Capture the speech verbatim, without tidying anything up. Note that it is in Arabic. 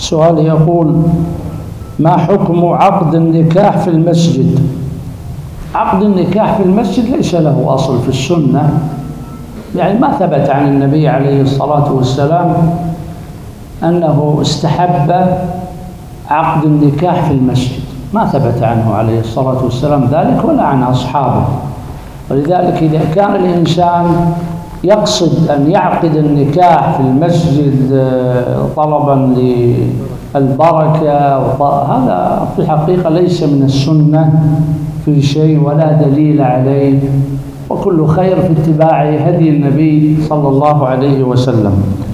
سؤال يقول: ما حكم عقد النكاح في المسجد؟ عقد النكاح في المسجد ليس له أصل في السنة، يعني ما ثبت عن النبي عليه الصلاة والسلام أنه استحب عقد النكاح في المسجد، ما ثبت عنه عليه الصلاة والسلام ذلك ولا عن أصحابه. ولذلك إذا كان الإنسان يقصد أن يعقد النكاح في المسجد طلبا للبركة، هذا في الحقيقة ليس من السنة في شيء ولا دليل عليه، وكل خير في اتباع هدي النبي صلى الله عليه وسلم.